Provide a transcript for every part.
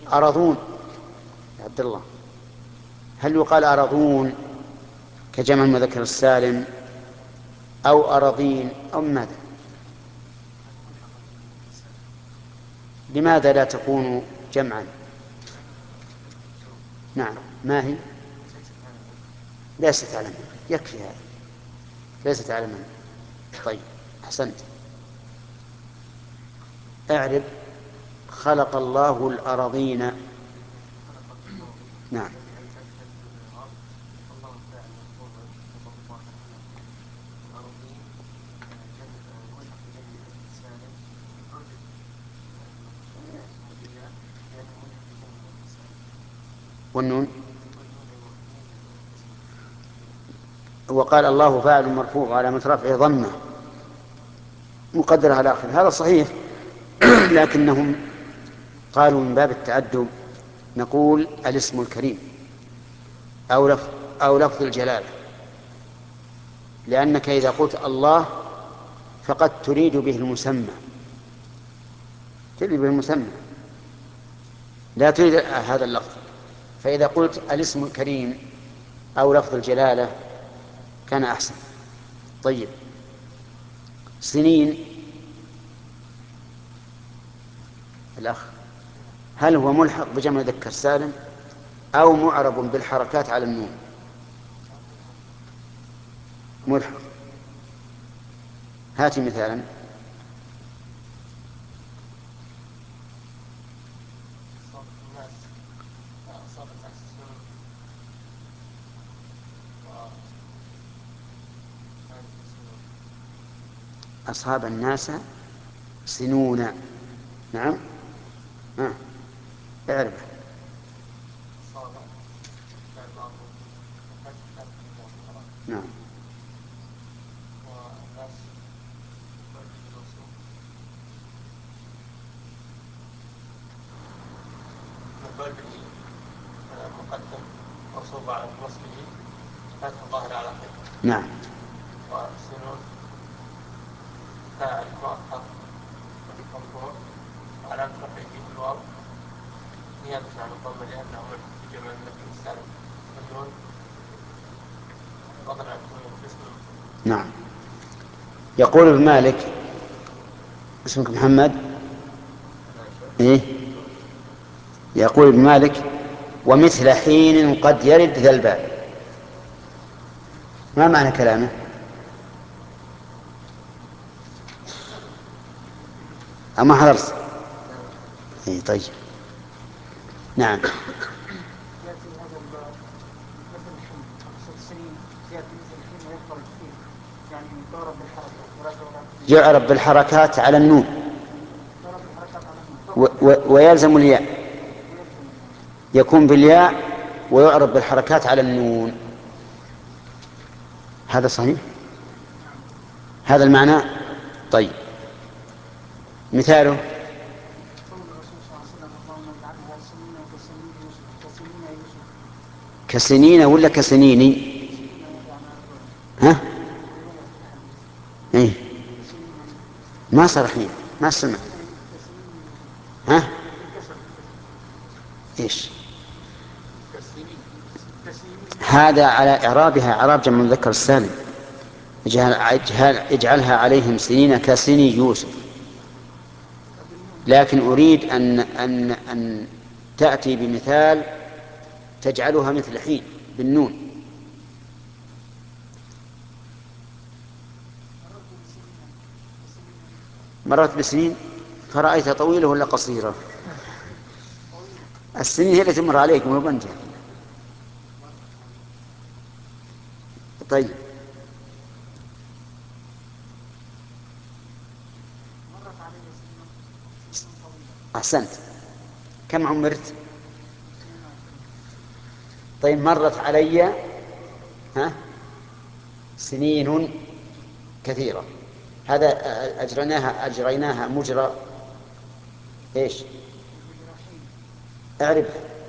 أرضون يا عبد الله، هل يقال أرضون كجمع المذكر السالم أو أراضين أو ماذا؟ لماذا لا تكون جمعا؟ نعم، ما هي؟ ليست علما، يكفي هذا، ليست علما. طيب أحسنت. اعرب خلق الله الأراضين. نعم. والنون، وقال الله فاعل مرفوع على رفعه ضمه مقدرة على آخر، هذا صحيح. لكنهم قالوا من باب التأدب نقول الاسم الكريم أو لفظ الجلالة، لأنك إذا قلت الله فقد تريد به المسمى، تريد به المسمى، لا تريد هذا اللفظ. فإذا قلت الاسم الكريم أو لفظ الجلالة كان أحسن. طيب سنين الأخ، هل هو ملحق بجمع مذكر سالم أو معرب بالحركات على النون؟ ملحق. هات مثالا. أصحاب الناس سنون. نعم. اعرف. نعم. مقدم منصوب على نصبه فتح ظاهر على آخره. نعم. وسنون فاعل مؤخر مرفوع على رفعه بالواو نيابة عن الضمة لأنه ملحق بجمع المذكر السالم. والنون فضلا عن كونه اسم. نعم. يقول ابن مالك، اسمك محمد؟ إيه؟ يقول ابن مالك ومثل حين قد يرد ذا الباب، ما معنى كلامه؟ أما حضرت؟ إيه طيب. نعم. يأتي هذا الباب مثل الحين أقصد السنين يأتي مثل الحين ويخرج فيه يعني تعرف بالحركات يعرب بالحركات على النون تعرف بالحركات على النون ويلزم الياء، يكون بالياء ويعرب بالحركات على النون. هذا صحيح، هذا المعنى. طيب مثاله قول الرسول صلى الله عليه وسلم اللهم اجعلها سنين كسنين يوسف كسنين يوسف. كسنين ولا كسنيني؟ ها؟ ايه ما صار حين، ما سمع. ها؟ ايش هذا؟ على إعرابها إعراب جمع المذكر السالم، اجعلها عليهم سنين كسني يوسف. لكن أريد أن تأتي بمثال تجعلها مثل حين بالنون. مرت بسنين فرأيتها طويلة ولا قصيرة؟ السنين هي التي تمر عليك مو بنت. طيب أحسنت. كم عمرت؟ طيب مرت علي سنين كثيرة، هذا أجريناها مجرى إيش؟ اعرف.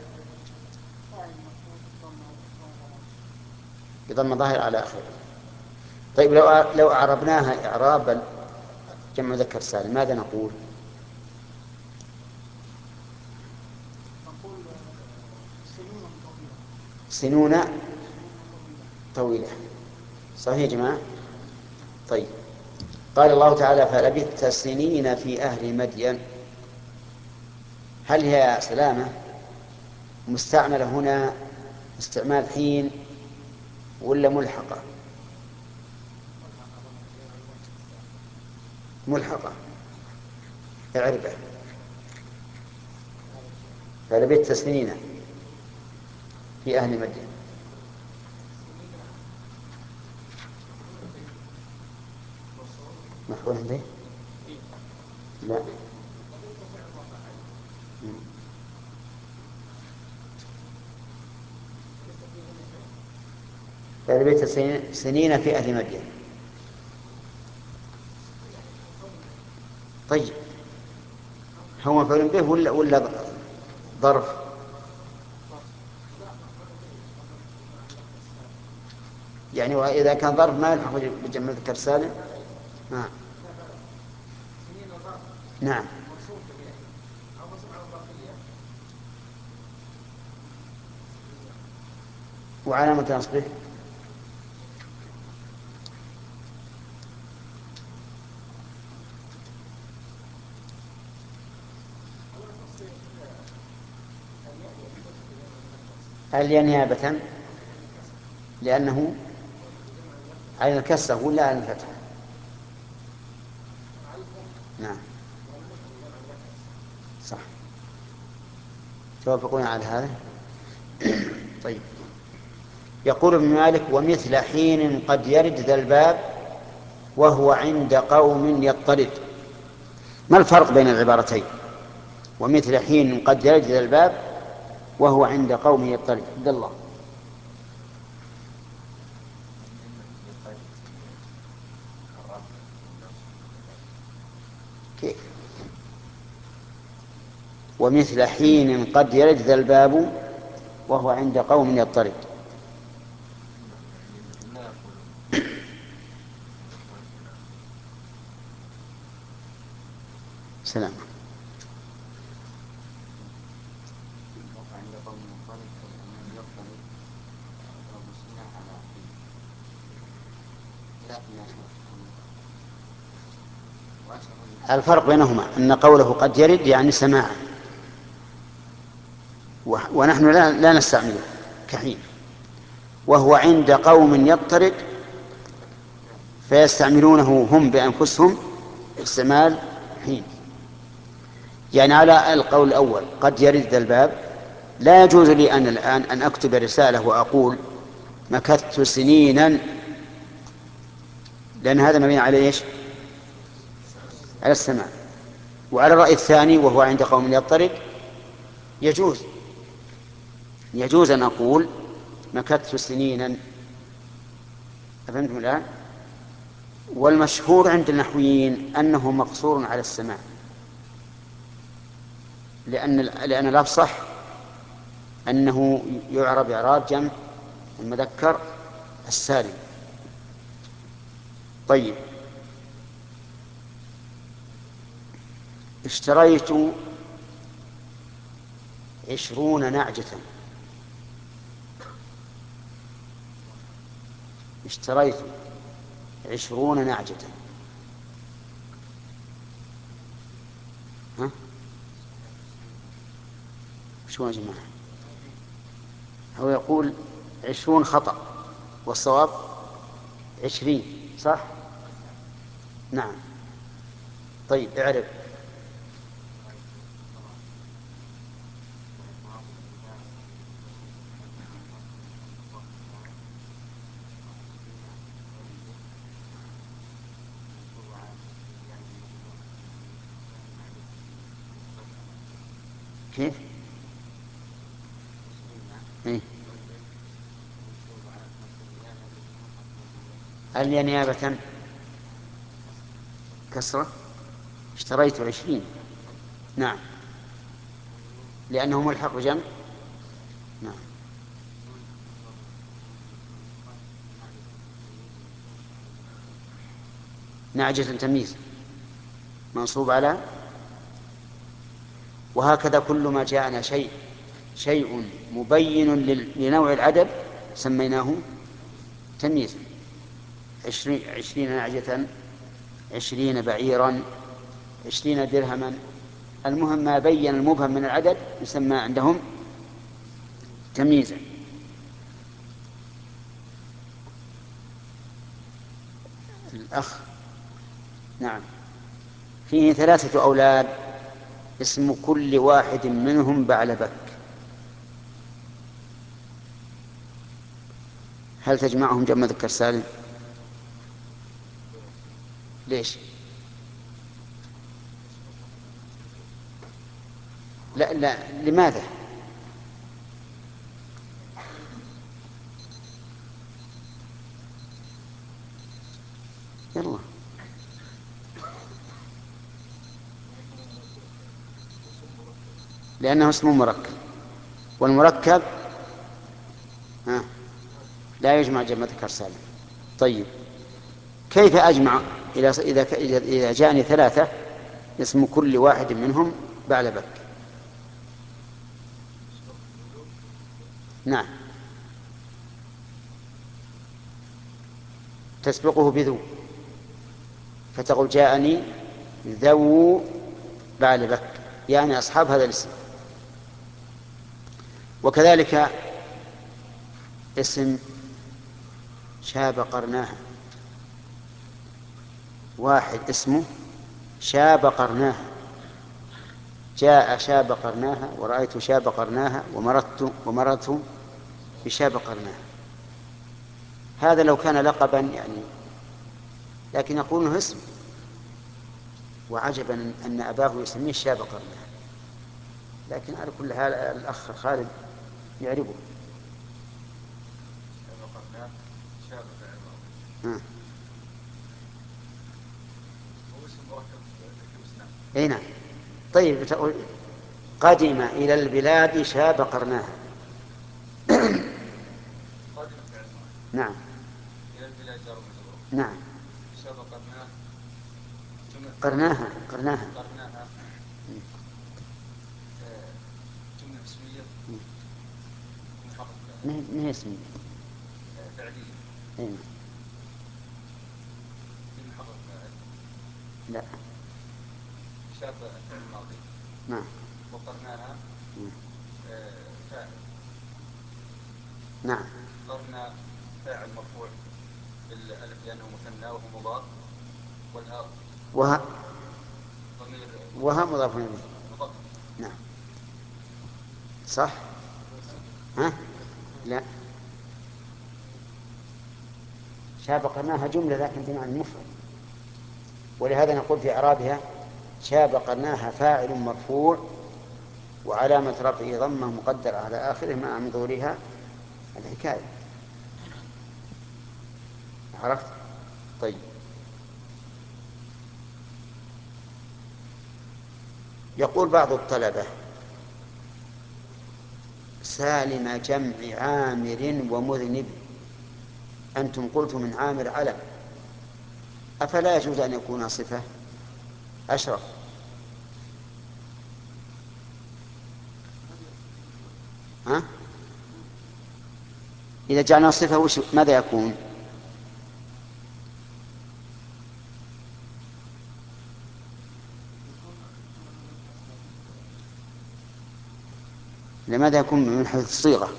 بضم ظاهر على آخره. طيب لو أعربناها إعرابا جمع مذكر سالم ماذا نقول؟ نقول سنون طويلة. سنون سنون طويلة. طويلة. صحيح يا جماعة. طيب، قال الله تعالى فلبثت سنين في أهل مدين. هل هي يا سلامة مستعملة هنا استعمال حين ولا ملحقة؟ ملحقة. اعرفه. فلبثت سنين في أهل مدين. مفعول به؟ لا. فلبثت سنين في أهل مدين. طيب، هو مفعول به ولا ظرف؟ يعني وإذا كان ظرف ما يلحق بجمع المذكر السالم. نعم. وعلامة نصبه الياء نيابة، لأنه على الكسر ولا على الفتح؟ نعم صح. توافقون على هذا. طيب، يقول ابن مالك ومثل حين قد يرد ذا الباب وهو عند قوم يضطرد. ما الفرق بين العبارتين؟ ومثل حين قد يرد ذا الباب وهو عند قوم يضطرد. عبد الله. كيف؟ ومثل حين قد يرد ذا الباب وهو عند قوم يضطرد. سلام. الفرق بينهما أن قوله قد يرد يعني سماعا، ونحن لا نستعمله كحين. وهو عند قوم يضطرد فيستعملونه هم بأنفسهم استعمال حين. يعني على القول الأول قد يرد ذا الباب، لا يجوز لي أن الآن أن أكتب رسالة وأقول مكثت سنينا، لأن هذا مبني على إيش؟ على السماع. وعلى الرأي الثاني وهو عند قوم يضطرد يجوز أن أقول مكثت سنينا. أفهمتم الآن؟ والمشهور عند النحويين أنه مقصور على السماع، لأن الأفصح أنه يعرب إعراب جمع المذكر السالم. طيب، اشتريت 20 نعجة. اشتريت 20 نعجة. ها؟ شو يا جماعة؟ هو يقول 20 خطأ والصواب 20 صح؟ نعم. طيب، اعرف. كيف؟ إيه؟ هل هي نيابة كسرة؟ اشتريت 20. نعم، لأنه ملحق بجمع. نعم. نعجة تمييز منصوب على، وهكذا كل ما جاءنا شيء شيء مبين لنوع العدد سميناه تمييزا. 20 نعجة، 20 بعيرا، 20 درهما. المهم ما بين المبهم من العدد يسمى عندهم تمييزا. الأخ نعم، فيه 3 أولاد اسم كل واحد منهم بعلبك، هل تجمعهم جمع ذكر سالم؟ ليش؟ لا لماذا؟ يلا لأنه اسم مركب، والمركب لا يجمع جمع ذكر سالم. طيب كيف أجمع إذا جاءني 3 اسم كل واحد منهم بعلبك؟ نعم، تسبقه بذو، فتقول جاءني ذو بعلبك، يعني أصحاب هذا الاسم. وكذلك اسم شاب قرناها، واحد اسمه شاب قرناها، جاء شاب قرناها ورأيت شاب قرناها ومررت بشاب قرناها. هذا لو كان لقبا يعني، لكن يقول اسم، وعجبا أن أباه يسميه شاب قرناها. لكن على كل حال الأخ خالد يعرفه. اي نعم. طيب تقول قدم إلى البلاد شاب قرناها. نعم. إلى البلاد جار ومجرور. نعم. شاب قرناها. قرناها. جملة اسمية محركة. ما هي اسمية؟ فعلية. اي محرك فاعل. لا. شاب فعل ماضي. نعم. وقرناها فاعل. نعم. قرنا فاعل مرفوع بالالف لانه مثنى وهو مضاف، والهاء ضمير وها مضاف اليه. نعم صح. ها لا، شاب قرناها جملة لكن بمعنى المفرد، ولهذا نقول في إعرابها شاب قرناها فاعل مرفوع وعلامة رفعه ضمه مقدر على آخره مع من ظهورها الحكاية. عرفت؟ طيب يقول بعض الطلبة سالم جمع عامر ومذنب، أنتم قلتم من عامر علم، أفلا يجوز أن يكون صفة؟ أشرف. ها؟ إذا جعلنا صفة ماذا يكون؟ لماذا يكون من حيث الصيغة؟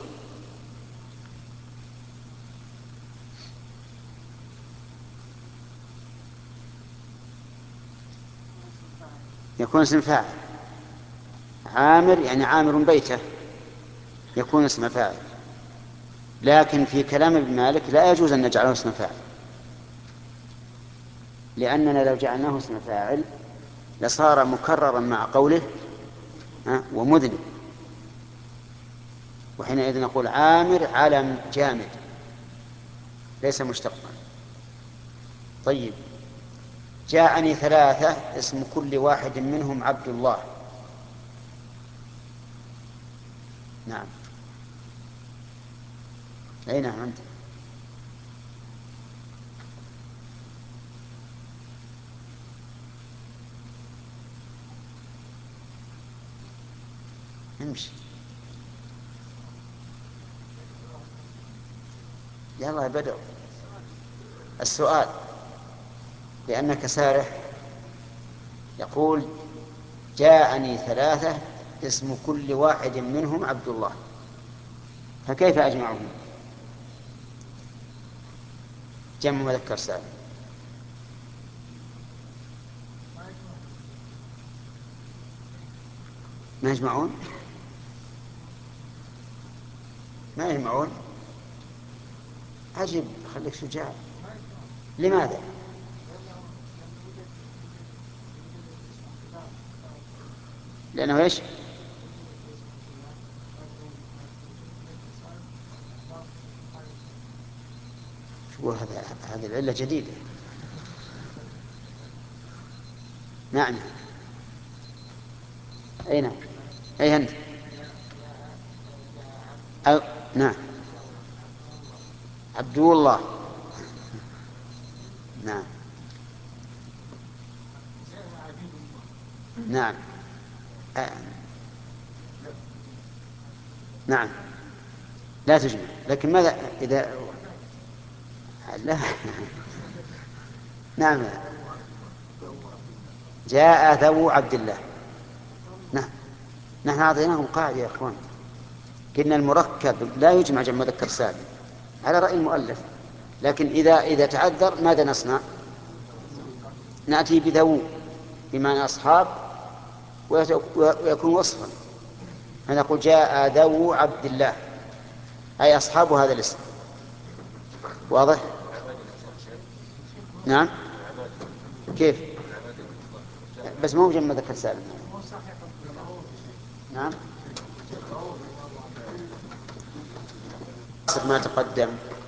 يكون اسم فاعل. عامر يعني عامر بيته يكون اسم فاعل، لكن في كلام ابن مالك لا يجوز أن نجعله اسم فاعل، لأننا لو جعلناه اسم فاعل لصار مكررا مع قوله ومذنب، وحينئذ نقول عامر علم جامد ليس مشتقا. طيب جاءني 3 اسم كل واحد منهم عبد الله. نعم. أي نعم أنت. امشي. يلا يا بدر السؤال، لأنك سارح. يقول جاءني ثلاثة اسم كل واحد منهم عبد الله، فكيف أجمعهم؟ جمع مذكر سالم. ما يجمعون؟ ما يجمعون؟ عجب، خليك شجاع. لماذا؟ لأنه إيش؟ شو هذه العلة جديدة. نعم. أين؟ أي أنت؟ نعم. عبد الله. نعم. نعم. نعم. لا تجمع، لكن ماذا إذا لا نعم. جاء ذو عبد الله. نعم. نحن أعطيناهم قاعدة يا أخوان، قلنا المركب لا يجمع جمع مذكر سالم على رأي المؤلف، لكن إذا تعذر ماذا نصنع؟ نأتي بذو بمعنى أصحاب ويكون وصفا، فنقول جاء ذو عبد الله أي أصحاب هذا الاسم. واضح؟ نعم. كيف؟ بس مو جمع مذكر سالم. نعم. ما تقدم